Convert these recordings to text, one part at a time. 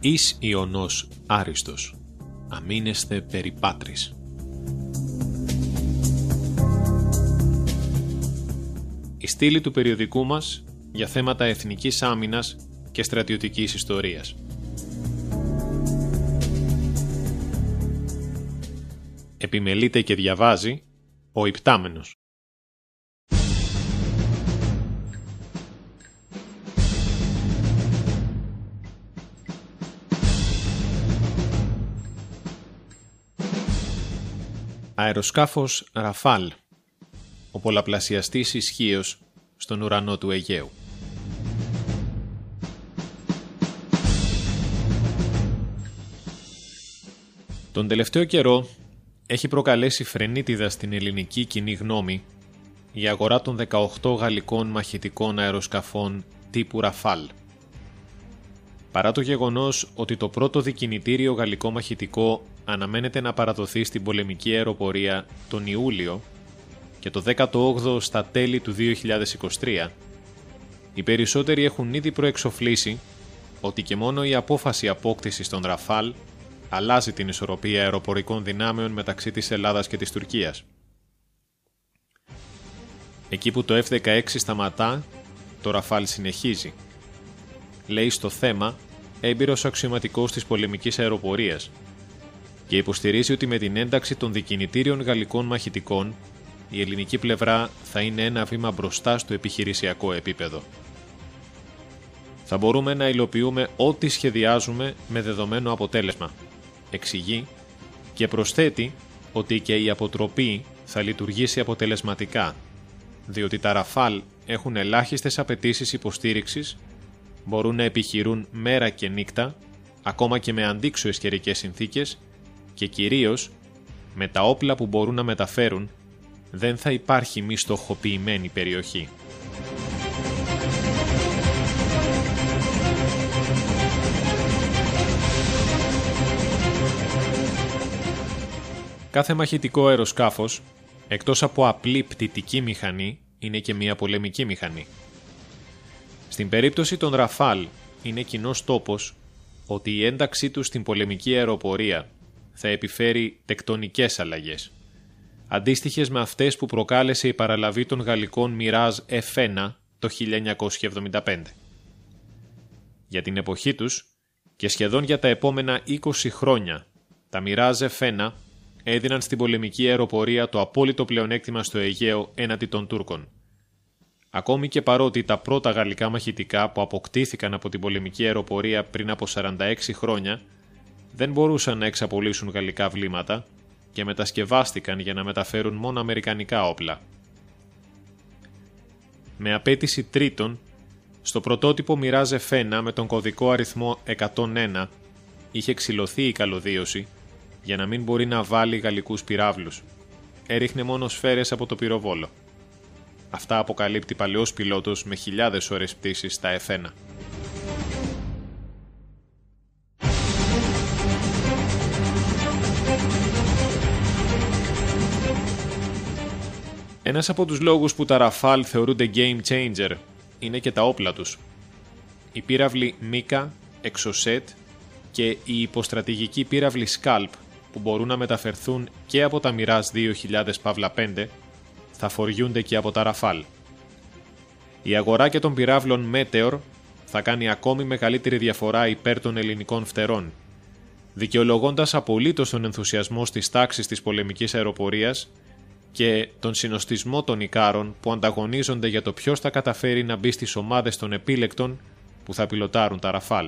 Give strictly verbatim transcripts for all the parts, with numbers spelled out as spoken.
Εις Ιωνός άριστος, αμήνεσθε περί πάτρις. Η στήλη του περιοδικού μας για θέματα εθνικής άμυνας και στρατιωτικής ιστορίας. Επιμελείται και διαβάζει ο Υπτάμενος. Αεροσκάφος Ραφάλ, ο πολλαπλασιαστής ισχύος στον ουρανό του Αιγαίου. Τον τελευταίο καιρό έχει προκαλέσει φρενίτιδα στην ελληνική κοινή γνώμη η αγορά των δεκαοκτώ γαλλικών μαχητικών αεροσκαφών τύπου Ραφάλ. Παρά το γεγονός ότι το πρώτο δικινητήριο γαλλικό μαχητικό αναμένεται να παραδοθεί στην πολεμική αεροπορία τον Ιούλιο και το δέκατο όγδοο στα τέλη του δύο χιλιάδες είκοσι τρία, οι περισσότεροι έχουν ήδη προεξοφλήσει ότι και μόνο η απόφαση απόκτησης των Ραφάλ αλλάζει την ισορροπία αεροπορικών δυνάμεων μεταξύ της Ελλάδας και της Τουρκίας. Εκεί που το εφ δεκαέξι σταματά, το Ραφάλ συνεχίζει. Λέει στο θέμα έμπειρος αξιωματικός της πολεμικής αεροπορίας και υποστηρίζει ότι με την ένταξη των δικινητήριων γαλλικών μαχητικών η ελληνική πλευρά θα είναι ένα βήμα μπροστά στο επιχειρησιακό επίπεδο. Θα μπορούμε να υλοποιούμε ό,τι σχεδιάζουμε με δεδομένο αποτέλεσμα, εξηγεί και προσθέτει ότι και η αποτροπή θα λειτουργήσει αποτελεσματικά, διότι τα Ραφάλ έχουν ελάχιστες απαιτήσεις υποστήριξης, μπορούν να επιχειρούν μέρα και νύχτα, ακόμα και με αντίξωες καιρικές συνθήκες και κυρίως με τα όπλα που μπορούν να μεταφέρουν δεν θα υπάρχει μη στοχοποιημένη περιοχή. Κάθε μαχητικό αεροσκάφος, εκτός από απλή πτυτική μηχανή, είναι και μια πολεμική μηχανή. Στην περίπτωση των Ραφάλ είναι κοινός τόπος ότι η ένταξή τους στην πολεμική αεροπορία θα επιφέρει τεκτονικές αλλαγές, αντίστοιχες με αυτές που προκάλεσε η παραλαβή των γαλλικών Mirage εφ ένα το χίλια εννιακόσια εβδομήντα πέντε. Για την εποχή τους και σχεδόν για τα επόμενα είκοσι χρόνια, τα Mirage εφ ένα έδιναν στην πολεμική αεροπορία το απόλυτο πλεονέκτημα στο Αιγαίο έναντι των Τούρκων. Ακόμη και παρότι τα πρώτα γαλλικά μαχητικά που αποκτήθηκαν από την πολεμική αεροπορία πριν από σαράντα έξι χρόνια δεν μπορούσαν να εξαπολύσουν γαλλικά βλήματα και μετασκευάστηκαν για να μεταφέρουν μόνο αμερικανικά όπλα. Με απέτηση τρίτων, στο πρωτότυπο Mirage εφ ένα με τον κωδικό αριθμό εκατόν ένα είχε ξυλωθεί η καλωδίωση για να μην μπορεί να βάλει γαλλικούς πυράβλους. Έριχνε μόνο σφαίρες από το πυροβόλο. Αυτά αποκαλύπτει παλαιός πιλότος με χιλιάδες ώρες πτήσης στα εφ ένα. Ένας από τους λόγους που τα Ραφάλ θεωρούνται game changer είναι και τα όπλα τους. Οι πύραυλοι Μίκα, Εξοσέτ και η υποστρατηγική πύραυλοι Σκάλπ που μπορούν να μεταφερθούν και από τα Mirage δύο χιλιάδες πέντε θα φοριούνται και από τα Ραφάλ. Η αγορά και των πυράβλων Meteor θα κάνει ακόμη μεγαλύτερη διαφορά υπέρ των ελληνικών φτερών, δικαιολογώντας απολύτως τον ενθουσιασμό στις τάξεις της πολεμικής αεροπορίας και τον συνοστισμό των Ικάρων που ανταγωνίζονται για το ποιος θα καταφέρει να μπει στις ομάδες των επίλεκτων που θα πιλοτάρουν τα Ραφάλ.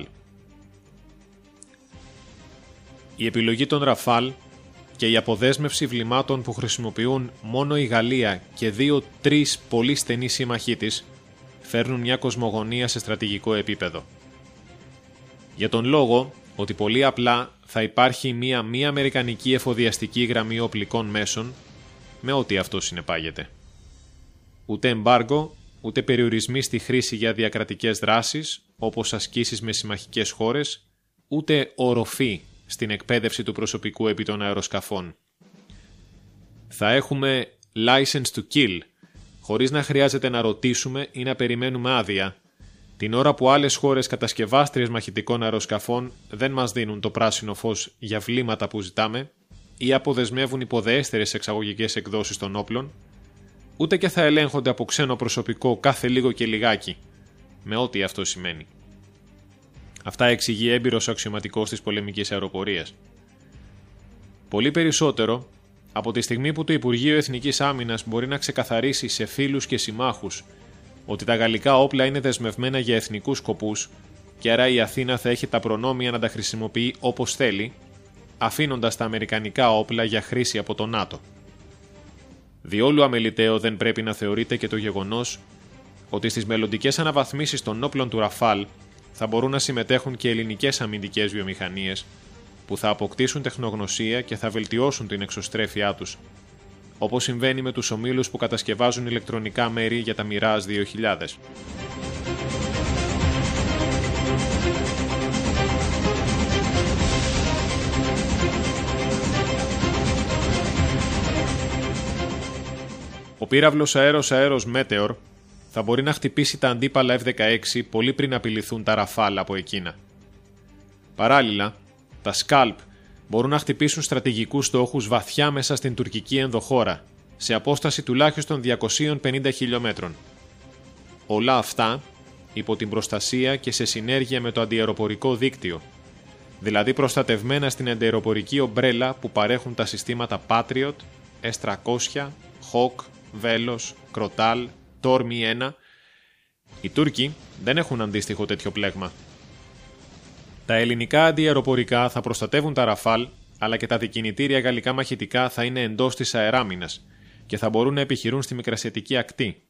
Η επιλογή των Ραφάλ και η αποδέσμευση βλημάτων που χρησιμοποιούν μόνο η Γαλλία και δύο-τρεις πολύ στενοί σύμμαχοί της φέρνουν μια κοσμογονία σε στρατηγικό επίπεδο. Για τον λόγο ότι πολύ απλά θα υπάρχει μια μη αμερικανική εφοδιαστική γραμμή οπλικών μέσων με ό,τι αυτό συνεπάγεται. Ούτε εμπάργκο, ούτε περιορισμοί στη χρήση για διακρατικές δράσεις όπως ασκήσεις με συμμαχικές χώρες, ούτε οροφή στην εκπαίδευση του προσωπικού επί των αεροσκαφών. Θα έχουμε license to kill, χωρίς να χρειάζεται να ρωτήσουμε ή να περιμένουμε άδεια, την ώρα που άλλες χώρες κατασκευάστριες μαχητικών αεροσκαφών δεν μας δίνουν το πράσινο φως για βλήματα που ζητάμε ή αποδεσμεύουν υποδεέστερες εξαγωγικές εκδόσεις των όπλων, ούτε και θα ελέγχονται από ξένο προσωπικό κάθε λίγο και λιγάκι, με ό,τι αυτό σημαίνει. Αυτά εξηγεί έμπειρος αξιωματικός της πολεμικής αεροπορίας. Πολύ περισσότερο, από τη στιγμή που το Υπουργείο Εθνικής Άμυνας μπορεί να ξεκαθαρίσει σε φίλους και συμμάχους ότι τα γαλλικά όπλα είναι δεσμευμένα για εθνικούς σκοπούς και άρα η Αθήνα θα έχει τα προνόμια να τα χρησιμοποιεί όπως θέλει, αφήνοντας τα αμερικανικά όπλα για χρήση από το ΝΑΤΟ. Διόλου αμεληταίο δεν πρέπει να θεωρείται και το γεγονός ότι στις μελλοντικές αναβαθμίσεις των όπλων του Ραφάλ θα μπορούν να συμμετέχουν και ελληνικές αμυντικές βιομηχανίες που θα αποκτήσουν τεχνογνωσία και θα βελτιώσουν την εξωστρέφειά τους, όπως συμβαίνει με τους ομίλους που κατασκευάζουν ηλεκτρονικά μέρη για τα Mirage δύο χιλιάδες. Ο πύραυλος αέρος-αέρος Meteor θα μπορεί να χτυπήσει τα αντίπαλα εφ δεκαέξι πολύ πριν απειληθούν τα Rafale από εκείνα. Παράλληλα, τα Scalp μπορούν να χτυπήσουν στρατηγικούς στόχους βαθιά μέσα στην τουρκική ενδοχώρα, σε απόσταση τουλάχιστον διακόσιες πενήντα χιλιόμετρων. Όλα αυτά υπό την προστασία και σε συνέργεια με το αντιαεροπορικό δίκτυο, δηλαδή προστατευμένα στην αντιαεροπορική ομπρέλα που παρέχουν τα συστήματα Patriot, ες τριακόσια, Hawk, Velos, Crotal, Tormi ένα. Οι Τούρκοι δεν έχουν αντίστοιχο τέτοιο πλέγμα. Τα ελληνικά αντιαεροπορικά θα προστατεύουν τα Rafale, αλλά και τα δικινητήρια γαλλικά μαχητικά θα είναι εντός της αεράμινας και θα μπορούν να επιχειρούν στη μικρασιατική ακτή.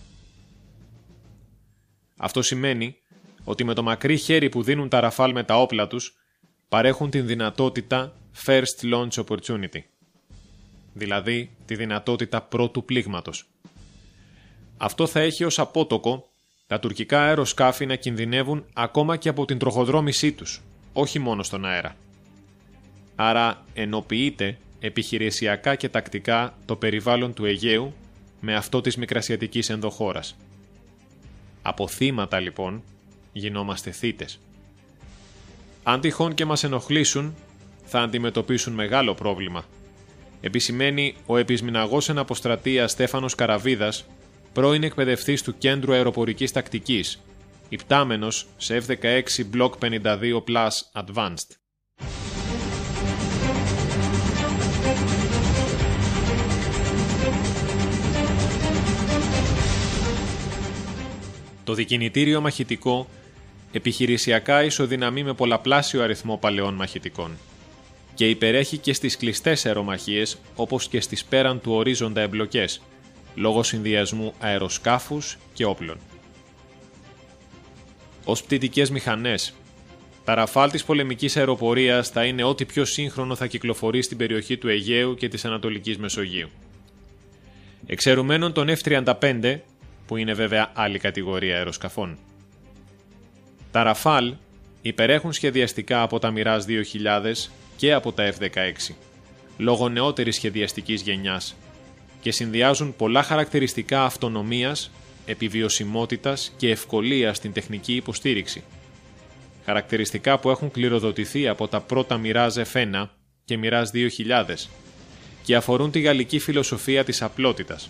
Αυτό σημαίνει ότι με το μακρύ χέρι που δίνουν τα Rafale με τα όπλα τους, παρέχουν την δυνατότητα First Launch Opportunity, δηλαδή τη δυνατότητα πρώτου πλήγματος. Αυτό θα έχει ως απότοκο τα τουρκικά αεροσκάφη να κινδυνεύουν ακόμα και από την τροχοδρόμησή τους, όχι μόνο στον αέρα. Άρα ενοποιείται επιχειρησιακά και τακτικά το περιβάλλον του Αιγαίου με αυτό της μικρασιατικής ενδοχώρας. Από θύματα λοιπόν γινόμαστε θύτες. Αν τυχόν και μας ενοχλήσουν, θα αντιμετωπίσουν μεγάλο πρόβλημα. Επισημαίνει ο επισμηναγός εν αποστρατεία Στέφανος Καραβίδας, πρώην εκπαιδευτής του Κέντρου Αεροπορικής Τακτικής, υπτάμενος σε εφ δεκαέξι Block πενήντα δύο Plus Advanced. Το δικινητήριο μαχητικό επιχειρησιακά ισοδυναμεί με πολλαπλάσιο αριθμό παλαιών μαχητικών και υπερέχει και στις κλειστές αερομαχίες όπως και στις πέραν του ορίζοντα εμπλοκές, λόγω συνδυασμού αεροσκάφους και όπλων. Ως πτυτικές μηχανές, τα Rafale της πολεμικής αεροπορίας θα είναι ό,τι πιο σύγχρονο θα κυκλοφορεί στην περιοχή του Αιγαίου και της Ανατολικής Μεσογείου. Εξαιρουμένων των εφ τριάντα πέντε, που είναι βέβαια άλλη κατηγορία αεροσκαφών. Τα Rafale υπερέχουν σχεδιαστικά από τα Mirage δύο χιλιάδες και από τα εφ δεκαέξι, λόγω νεότερης σχεδιαστικής γενιάς, και συνδυάζουν πολλά χαρακτηριστικά αυτονομίας, επιβιωσιμότητας και ευκολίας στην τεχνική υποστήριξη. Χαρακτηριστικά που έχουν κληροδοτηθεί από τα πρώτα Mirage εφ ένα και Mirage δύο χιλιάδες και αφορούν τη γαλλική φιλοσοφία της απλότητας.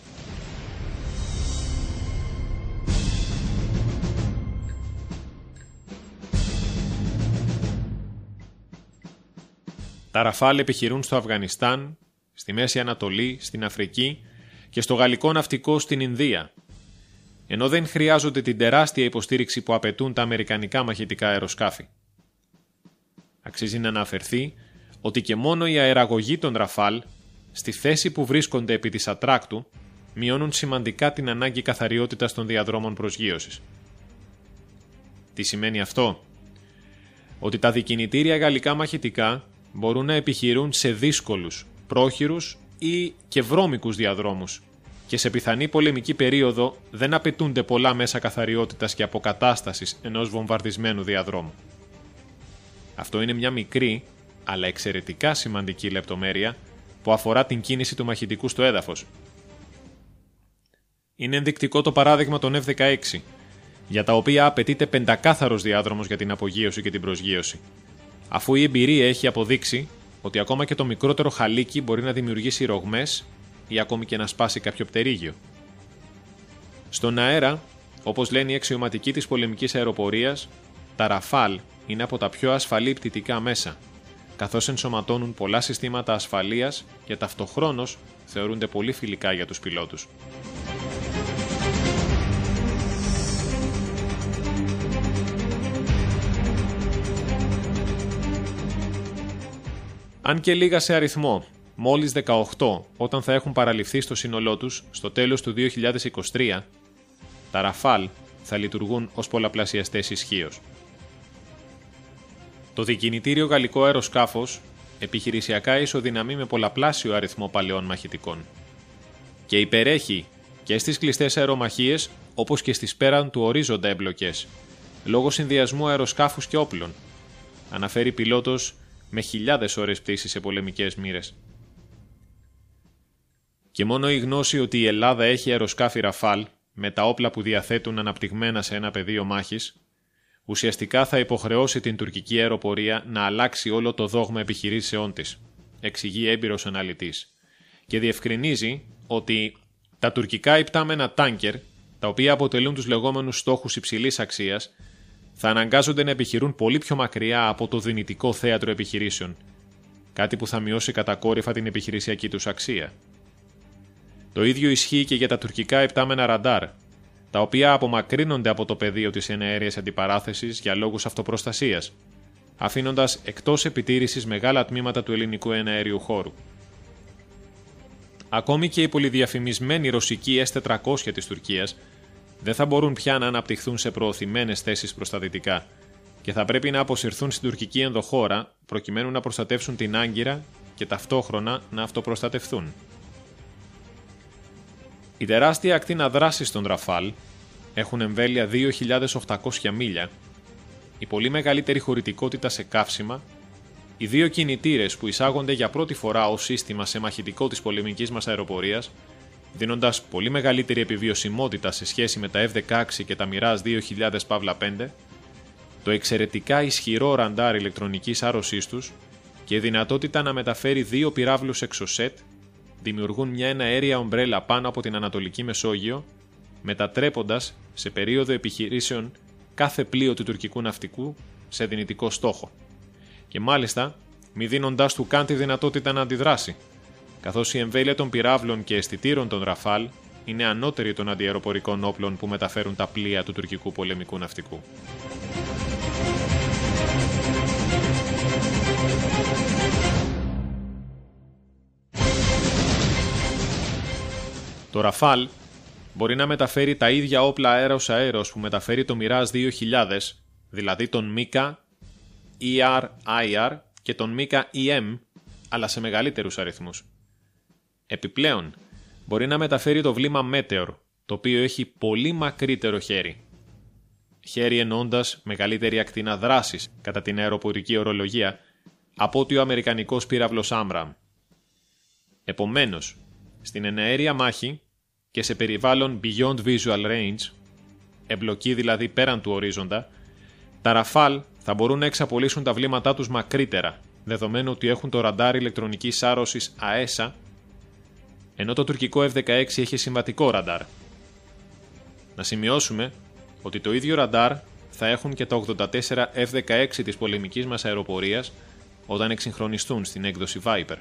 Τα Rafale επιχειρούν στο Αφγανιστάν, στη Μέση Ανατολή, στην Αφρική και στο γαλλικό ναυτικό στην Ινδία, ενώ δεν χρειάζονται την τεράστια υποστήριξη που απαιτούν τα αμερικανικά μαχητικά αεροσκάφη. Αξίζει να αναφερθεί ότι και μόνο η αεραγωγή των Rafale, στη θέση που βρίσκονται επί της ατράκτου, μειώνουν σημαντικά την ανάγκη καθαριότητας των διαδρόμων προσγείωσης. Τι σημαίνει αυτό? Ότι τα δικινητήρια γαλλικά μαχητικά μπορούν να επιχειρούν σε δύσκολους, πρόχειρους ή και βρώμικους διαδρόμους και σε πιθανή πολεμική περίοδο δεν απαιτούνται πολλά μέσα καθαριότητας και αποκατάστασης ενός βομβαρδισμένου διαδρόμου. Αυτό είναι μια μικρή, αλλά εξαιρετικά σημαντική λεπτομέρεια που αφορά την κίνηση του μαχητικού στο έδαφος. Είναι ενδεικτικό το παράδειγμα των εφ δεκαέξι, για τα οποία απαιτείται πεντακάθαρος διάδρομος για την απογείωση και την προσγείωση, αφού η εμπειρία έχει αποδείξει ότι ακόμα και το μικρότερο χαλίκι μπορεί να δημιουργήσει ρογμές ή ακόμη και να σπάσει κάποιο πτερίγιο. Στον αέρα, όπως λένε οι αξιωματικοί της πολεμικής αεροπορίας, τα Ραφάλ είναι από τα πιο ασφαλή πτυτικά μέσα, καθώς ενσωματώνουν πολλά συστήματα ασφαλείας και ταυτοχρόνως θεωρούνται πολύ φιλικά για τους πιλότους. Αν και λίγα σε αριθμό, μόλις δεκαοκτώ όταν θα έχουν παραληφθεί στο σύνολό τους στο τέλος του δύο χιλιάδες είκοσι τρία, τα Ραφάλ θα λειτουργούν ως πολλαπλασιαστές ισχύως. Το δικινητήριο γαλλικό αεροσκάφος επιχειρησιακά ισοδυναμεί με πολλαπλάσιο αριθμό παλαιών μαχητικών και υπερέχει και στις κλειστές αερομαχίες όπως και στις πέραν του ορίζοντα εμπλοκές, λόγω συνδυασμού αεροσκάφους και όπλων, αναφέρει πιλότος με χιλιάδες ώρες πτήσης σε πολεμικές μοίρες. Και μόνο η γνώση ότι η Ελλάδα έχει αεροσκάφη Ραφάλ με τα όπλα που διαθέτουν αναπτυγμένα σε ένα πεδίο μάχης, ουσιαστικά θα υποχρεώσει την τουρκική αεροπορία να αλλάξει όλο το δόγμα επιχειρήσεών της, εξηγεί έμπειρος αναλυτής, και διευκρινίζει ότι τα τουρκικά υπτάμενα τάνκερ, τα οποία αποτελούν τους λεγόμενους στόχους υψηλής αξίας, θα αναγκάζονται να επιχειρούν πολύ πιο μακριά από το δυνητικό θέατρο επιχειρήσεων, κάτι που θα μειώσει κατακόρυφα την επιχειρησιακή τους αξία. Το ίδιο ισχύει και για τα τουρκικά υπτάμενα ραντάρ, τα οποία απομακρύνονται από το πεδίο της εναέριας αντιπαράθεσης για λόγους αυτοπροστασίας, αφήνοντας εκτός επιτήρησης μεγάλα τμήματα του ελληνικού εναέριου χώρου. Ακόμη και οι πολυδιαφημισμένοι ρωσικοί ες τετρακόσια της Τουρκίας δεν θα μπορούν πια να αναπτυχθούν σε προωθημένες θέσεις προς τα δυτικά και θα πρέπει να αποσυρθούν στην τουρκική ενδοχώρα προκειμένου να προστατεύσουν την Άγκυρα και ταυτόχρονα να αυτοπροστατευθούν. Η τεράστια ακτίνα δράσης των Ραφάλ έχουν εμβέλεια δύο χιλιάδες οκτακόσια μίλια, η πολύ μεγαλύτερη χωρητικότητα σε καύσιμα, οι δύο κινητήρες που εισάγονται για πρώτη φορά ως σύστημα σε μαχητικό της πολεμικής μας αεροπορίας, δίνοντας πολύ μεγαλύτερη επιβιωσιμότητα σε σχέση με τα εφ δεκαέξι και τα Mirage δύο χιλιάδες πέντε, το εξαιρετικά ισχυρό ραντάρ ηλεκτρονικής άρρωσής τους και η δυνατότητα να μεταφέρει δύο πυράβλους εξωσέτ δημιουργούν μια εναέρια ομπρέλα πάνω από την Ανατολική Μεσόγειο, μετατρέποντας σε περίοδο επιχειρήσεων κάθε πλοίο του τουρκικού ναυτικού σε δυνητικό στόχο. Και μάλιστα μη δίνοντάς του καν τη δυνατότητα να αντιδράσει, καθώς η εμβέλεια των πυράβλων και αισθητήρων των Ραφάλ είναι ανώτερη των αντιαεροπορικών όπλων που μεταφέρουν τα πλοία του τουρκικού πολεμικού ναυτικού. Το Ραφάλ μπορεί να μεταφέρει τα ίδια όπλα αέρος-αέρος που μεταφέρει το Mirage δύο χιλιάδες, δηλαδή τον Μίκα ι αρ άι αρ και τον Μίκα ι εμ, αλλά σε μεγαλύτερους αριθμούς. Επιπλέον, μπορεί να μεταφέρει το βλήμα Meteor, το οποίο έχει πολύ μακρύτερο χέρι. Χέρι εννοώντας μεγαλύτερη ακτίνα δράσης κατά την αεροπορική ορολογία από ότι ο αμερικανικός πύραυλος Amram. Επομένως, στην εναέρια μάχη και σε περιβάλλον Beyond Visual Range, εμπλοκή δηλαδή πέραν του ορίζοντα, τα Ραφάλ θα μπορούν να εξαπολύσουν τα βλήματά τους μακρύτερα, δεδομένου ότι έχουν το ραντάρ ηλεκτρονικής άρρωσης έι ες έι, ενώ το τουρκικό εφ δεκαέξι έχει συμβατικό ραντάρ. Να σημειώσουμε ότι το ίδιο ραντάρ θα έχουν και τα ογδόντα τέσσερα εφ δεκαέξι της πολεμικής μας αεροπορίας όταν εξυγχρονιστούν στην έκδοση Viper.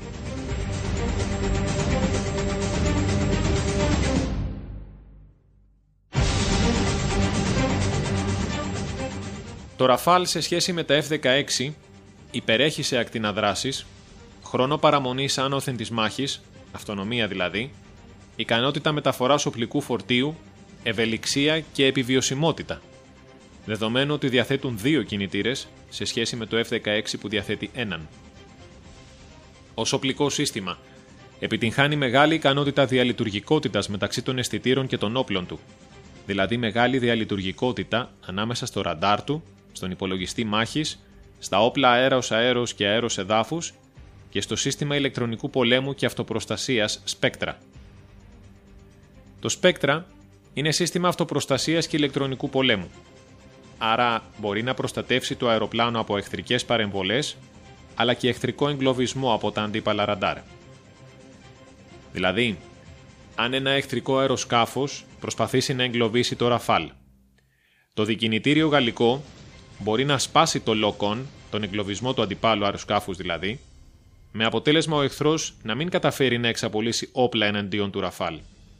Το Ραφάλ σε σχέση με τα εφ δεκαέξι υπερέχει σε ακτίνα δράσης, χρόνο παραμονής άνωθεν της μάχης, αυτονομία δηλαδή, ικανότητα μεταφοράς οπλικού φορτίου, ευελιξία και επιβιωσιμότητα, δεδομένου ότι διαθέτουν δύο κινητήρες σε σχέση με το εφ δεκαέξι που διαθέτει έναν. Ως οπλικό σύστημα, επιτυγχάνει μεγάλη ικανότητα διαλειτουργικότητας μεταξύ των αισθητήρων και των όπλων του, δηλαδή μεγάλη διαλειτουργικότητα ανάμεσα στο ραντάρ του, στον υπολογιστή μάχης, στα όπλα αέρος-αέρος και αέρος-εδάφους και στο σύστημα ηλεκτρονικού πολέμου και αυτοπροστασίας Spectra. Το Spectra Είναι σύστημα αυτοπροστασίας και ηλεκτρονικού πολέμου. Άρα μπορεί να προστατεύσει το αεροπλάνο από εχθρικές παρεμβολές, αλλά και εχθρικό εγκλωβισμό από τα αντίπαλα ραντάρ. Δηλαδή, αν ένα εχθρικό αεροσκάφος προσπαθήσει να εγκλωβίσει το Ραφάλ, το δικινητήριο γαλλικό μπορεί να σπάσει το lock-on, τον εγκλωβισμό του αντιπάλου αεροσκάφους δηλαδή, με αποτέλεσμα ο εχθρός να μην καταφέρει να εξαπολύσει όπλα εναντίον του Ραφάλ.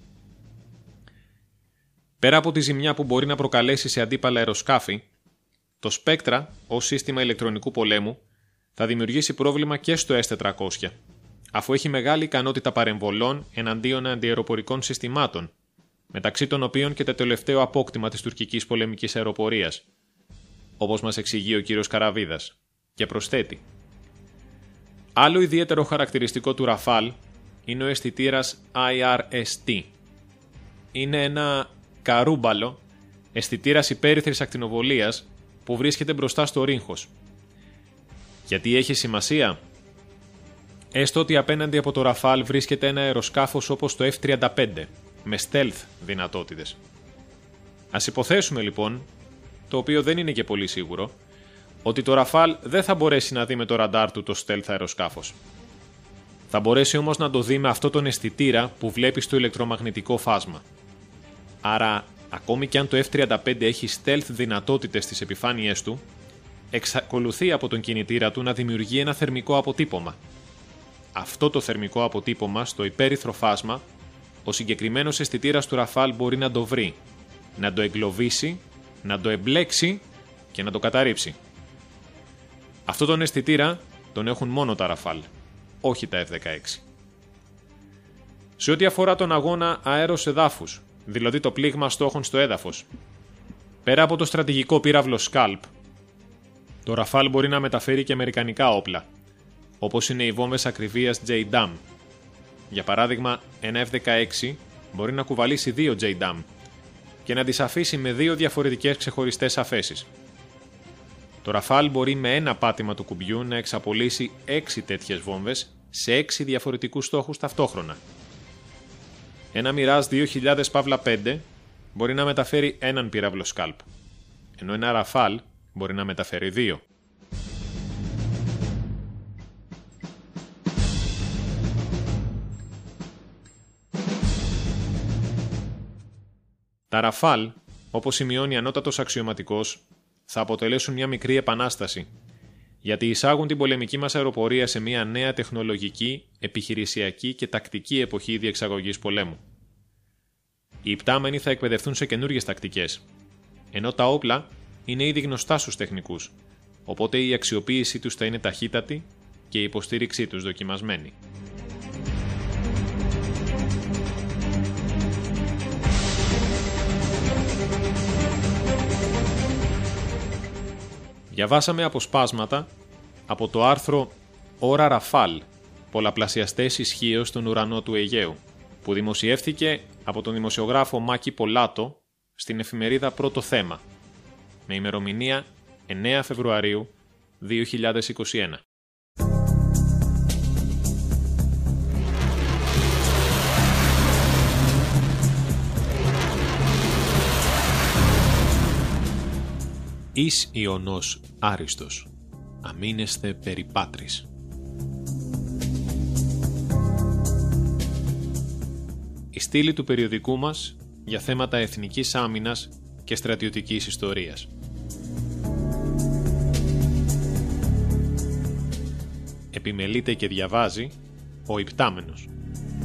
Πέρα από τη ζημιά που μπορεί να προκαλέσει σε αντίπαλα αεροσκάφη, το Spectra ως σύστημα ηλεκτρονικού πολέμου θα δημιουργήσει πρόβλημα και στο ες τετρακόσια, αφού έχει μεγάλη ικανότητα παρεμβολών εναντίον αντιαεροπορικών συστημάτων, μεταξύ των οποίων και το τελευταίο απόκτημα της τουρκικής πολεμικής αεροπορίας, όπως μας εξηγεί ο κύριος Καραβίδας, και προσθέτει. Άλλο ιδιαίτερο χαρακτηριστικό του Ραφάλ είναι ο αισθητήρας άι αρ ες τι. Είναι ένα καρούμπαλο αισθητήρας υπέρυθρης ακτινοβολίας που βρίσκεται μπροστά στο ρίγχος. Γιατί έχει σημασία? Έστω ότι απέναντι από το Ραφάλ βρίσκεται ένα αεροσκάφος όπως το εφ τριάντα πέντε, με stealth δυνατότητες. Ας υποθέσουμε λοιπόν, το οποίο δεν είναι και πολύ σίγουρο, ότι το Ραφάλ δεν θα μπορέσει να δει με το ραντάρ του το stealth αεροσκάφος. Θα μπορέσει όμως να το δει με αυτό τον αισθητήρα που βλέπει στο ηλεκτρομαγνητικό φάσμα. Άρα, ακόμη και αν το εφ τριάντα πέντε έχει stealth δυνατότητες στις επιφάνειές του, εξακολουθεί από τον κινητήρα του να δημιουργεί ένα θερμικό αποτύπωμα. Αυτό το θερμικό αποτύπωμα στο υπέρυθρο φάσμα, ο συγκεκριμένος αισθητήρας του Ραφάλ μπορεί να το βρει, να το εγκλωβίσει, να το εμπλέξει και να το καταρρίψει. Αυτό τον αισθητήρα τον έχουν μόνο τα Ραφάλ, όχι τα εφ δεκαέξι. Σε ό,τι αφορά τον αγώνα αέρος εδάφους, δηλαδή το πλήγμα στόχων στο έδαφος, πέρα από το στρατηγικό πύραυλο Scalp, το Ραφάλ μπορεί να μεταφέρει και αμερικανικά όπλα, όπως είναι οι βόμβες ακριβίας τζέι ντάμ. Για παράδειγμα, ένα εφ δεκαέξι μπορεί να κουβαλήσει δύο τζέι ντάμ και να τις αφήσει με δύο διαφορετικές ξεχωριστές αφέσεις. Το Ραφάλ μπορεί με ένα πάτημα του κουμπιού να εξαπολύσει έξι τέτοιες βόμβες σε έξι διαφορετικούς στόχους ταυτόχρονα. Ένα Mirage δύο χιλιάδες πέντε μπορεί να μεταφέρει έναν πύραυλο Scalp, ενώ ένα Ραφάλ μπορεί να μεταφέρει δύο. Τα Ραφάλ, όπως σημειώνει ανώτατος αξιωματικός, θα αποτελέσουν μια μικρή επανάσταση, γιατί εισάγουν την πολεμική μας αεροπορία σε μια νέα τεχνολογική, επιχειρησιακή και τακτική εποχή διεξαγωγής πολέμου. Οι υπτάμενοι θα εκπαιδευτούν σε καινούργιες τακτικές, ενώ τα όπλα είναι ήδη γνωστά στους τεχνικούς, οπότε η αξιοποίησή τους θα είναι ταχύτατη και η υποστήριξή τους δοκιμασμένη. Διαβάσαμε αποσπάσματα από το άρθρο «Ώρα Ραφάλ, πολλαπλασιαστές ισχύως στον ουρανό του Αιγαίου», που δημοσιεύθηκε από τον δημοσιογράφο Μάκη Πολάτο στην εφημερίδα Πρώτο Θέμα, με ημερομηνία εννέα Φεβρουαρίου δύο χιλιάδες είκοσι ένα. Εις Ιωνός άριστος, αμήνεσθε περί πάτρις. Η στήλη του περιοδικού μας για θέματα εθνικής άμυνας και στρατιωτικής ιστορίας. Επιμελείται και διαβάζει ο Υπτάμενος.